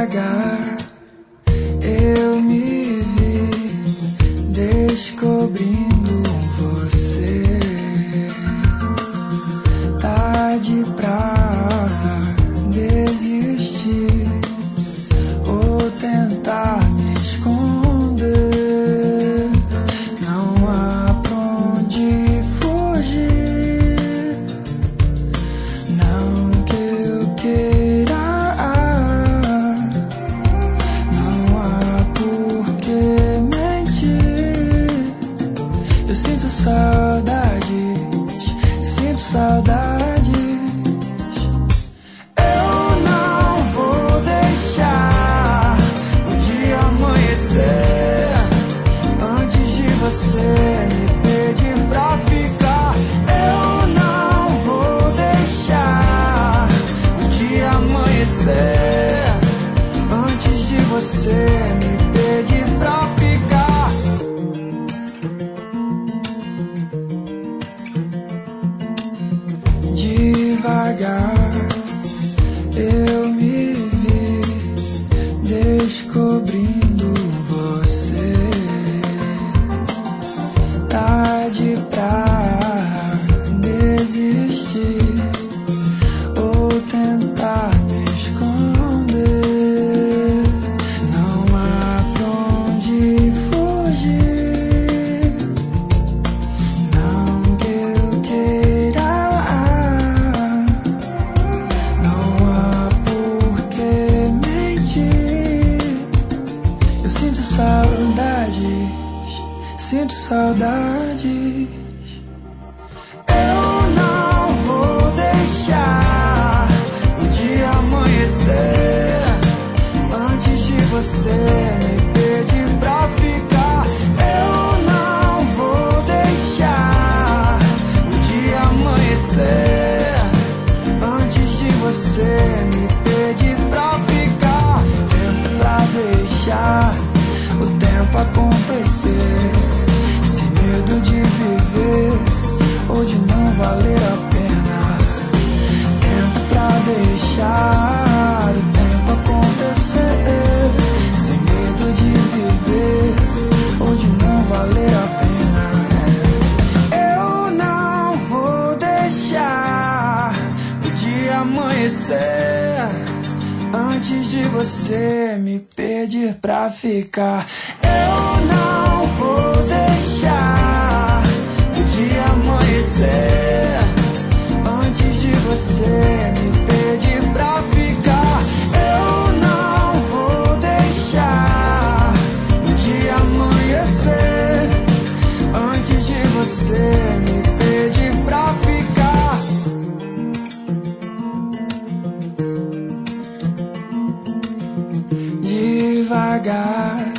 Devagar eu me vi descobrindo você. Tarde pra desistir ou tentar me esconder. Não há pra onde fugir, não que eu queira. Não há por que mentir. Eu sinto saudades, sinto saudades. Você me pede pra ficar, eu não vou deixar o dia amanhecer antes de você me pedir pra ficar. Devagar eu me vi descobrindo você. Tarde pra desistir ou tentar me esconder. Não há pra onde fugir, não que eu queira. Não há por que mentir. Eu sinto saudades, sinto saudades. Eu não vou deixar o dia amanhecer antes de você me pedir pra ficar. Eu não vou deixar o dia amanhecer antes de você me pedir pra ficar. Tempo pra deixar o tempo acontecer, sem medo de viver ou de não valer a pena. Tempo pra deixar o tempo acontecer, sem medo de viver ou de não valer a pena. Eu não vou deixar o dia amanhecer antes de você me pedir pra ficar. Eu não vou deixar o dia amanhecer antes de você me pedir pra ficar. Eu não vou deixar o dia amanhecer antes de você me pedir pra ficar. Devagar